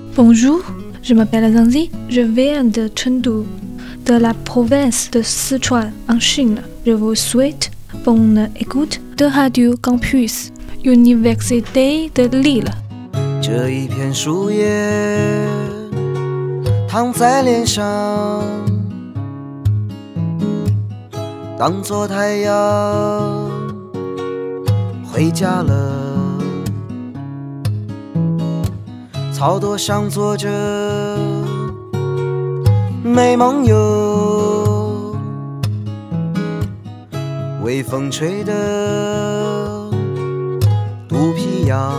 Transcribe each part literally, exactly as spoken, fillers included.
Bonjour, je m'appelle Zanzi, je viens de Chengdu, de la province de Sichuan en Chine. Je vous souhaite bonne écoute de Radio Campus Université de Lille。 这一片树叶躺在脸上，当作太阳，回家了。草垛上坐着美梦游，微风吹的肚皮痒，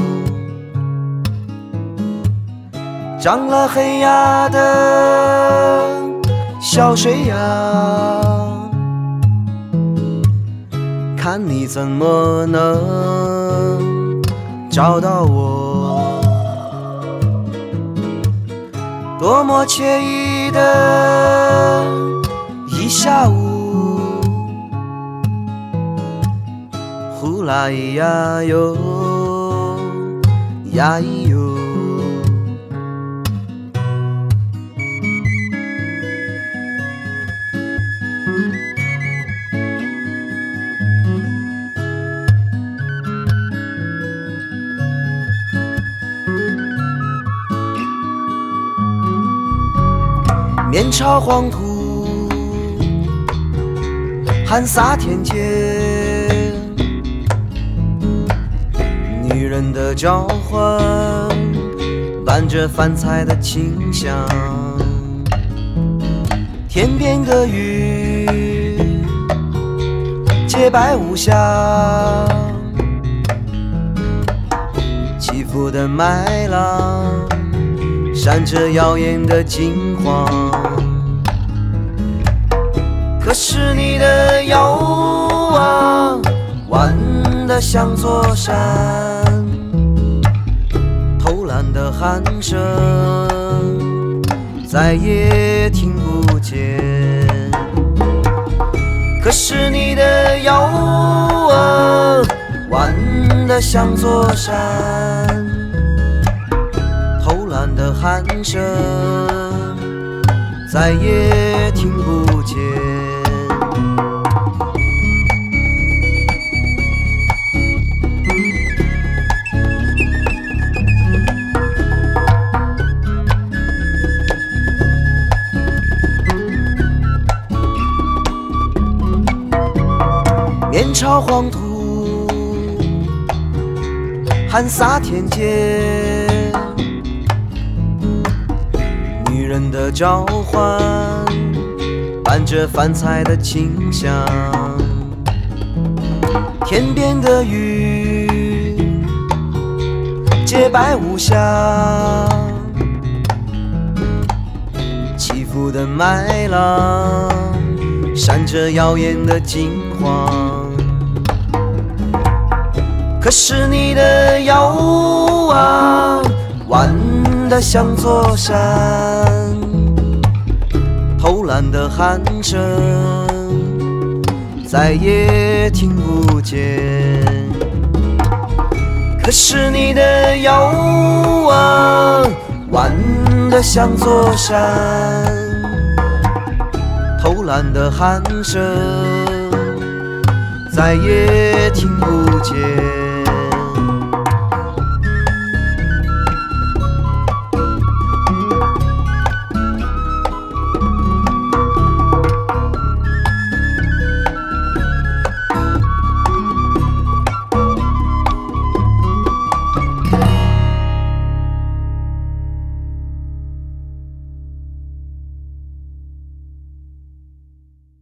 长了黑牙的小水羊，看你怎么能找到我。多么惬意的一下午，呼啦咿呀哟，呀咿哟。面朝黄土，含洒天阶，女人的召唤伴着饭菜的清香，天边的雨洁白无瑕，起伏的麦浪闪着耀眼的金黄，可是你的腰啊弯得像座山，偷懒的鼾声再也听不见，可是你的腰啊弯得像座山，偷懒的鼾声再也听不见。面朝黄土，含洒天阶，女人的召唤伴着饭菜的清香，天边的雨洁白无瑕，起伏的麦浪闪着耀眼的金黄，可是你的腰啊弯得像座山，偷懒的鼾声再也听不见，可是你的腰啊弯得像座山，偷懒的鼾声再也听不见。